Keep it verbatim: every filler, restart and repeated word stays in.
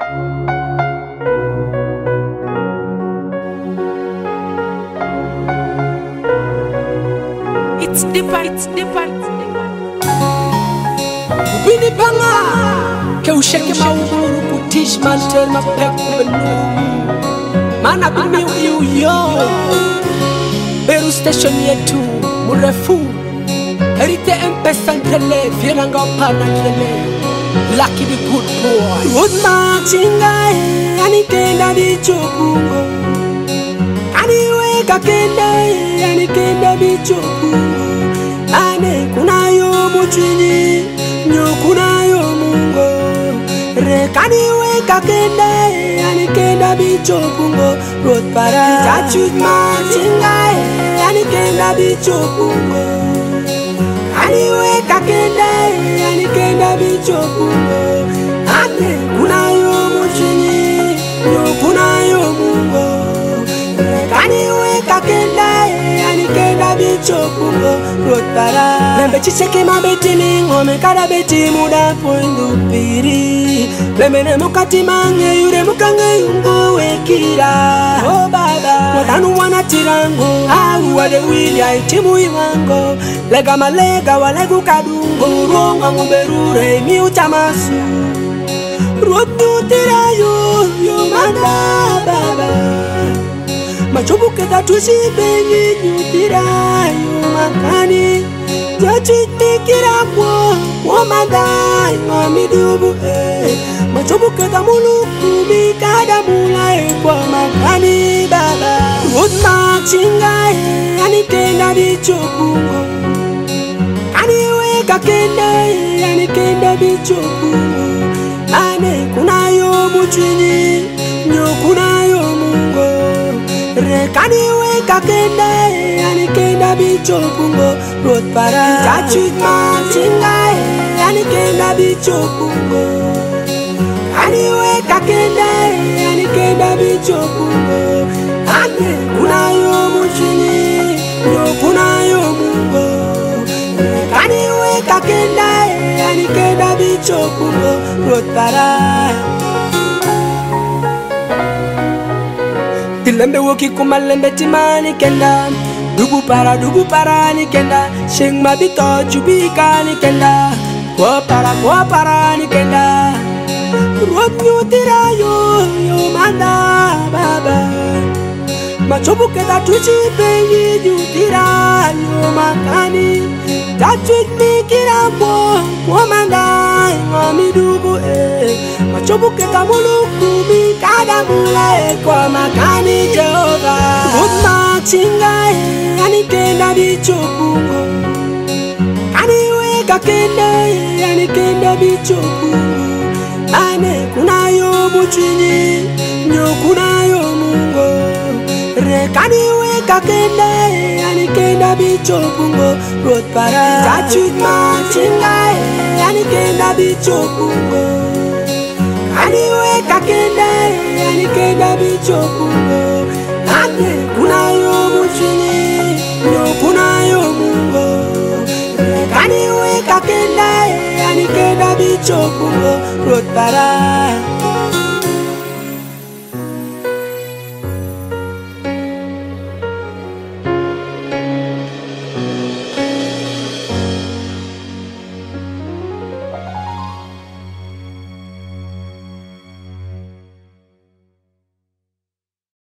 It's different, it's different. Bini banga ke usheke maumuru kutish mantel mapek benu mana bimi uyu yo Beru station yetu murefu Herite M-Pesa ntele Vienanga opana ntele Lucky the good boy Good marchinga Anikenda bichokungo Aniweka kenda Anikenda bichokungo Ane kunayo muchini Nyo kunayo mungo Rekaniweka kenda Anikenda bichokungo Road para Tachut marchinga Anikenda bichokungo Aniweka kenda Anikenda bichokungo Ane kunayo muchini Nyo kunayo mungo Aniweka kenda Anikenda bichokungo Road para Lembe chiseke mabeti mingome Kada beti muda poindu piri Lembe ne mukati mange Yure mukange yungo wekira Oh baba Watanu wana tirango Awu wade wili ya itimu iwango Lega malega walegu kadungo Ronga nguberure mi uchamasu Road nyutirayo Yo manda baba Machobu keta tushi bengi nyutirayo makani Jachit mikira kwa Wamadai ngamidubu eh Machobu keta muluku Mikada mulai kwa makani baba Good marchinga eh Anikenda bichokungo Aniweka kenda eh Anikenda bichokungo Ane kunayo muchini Nyo kunayo mungo Rekaniweka kenda eh Anikenda bichokungo Road para Tachut marchinga eh Anikenda bichokungo Aniweka kenda eh Anikenda bichokungo Ane kunayo muchini Nyo kunayo mungo Aniweka kenda eh Anikenda bichokungo Road para Tilembe woki kumalembe timani kenda Dugu para dugu para ni kenda Shing mabito chubika ni kenda Kwa para kwa para ni kenda Road nyutira yo yo manda baba Machobu keta tuchi pengi nyutira yo makani Tachwit mikira mo Wamanda ngami dubu eh Machobu keta muluku Mikada mulae kwa makani Jehovah Good marchinga eh Anikenda bichokungo Aniweka kenda eh Anikenda bichokungo Ane kunayo muchini Nyo kunayo mungo Rekaniweka kenda eh Anikenda bichokungo Road para Tachut marchinga eh Anikenda bichokungo Aniweka kenda eh Anikenda bichokungo Ane kunayo muchini Nyo kunayo mungo Rekaniweka kenda eh Anikenda bichokungo Road para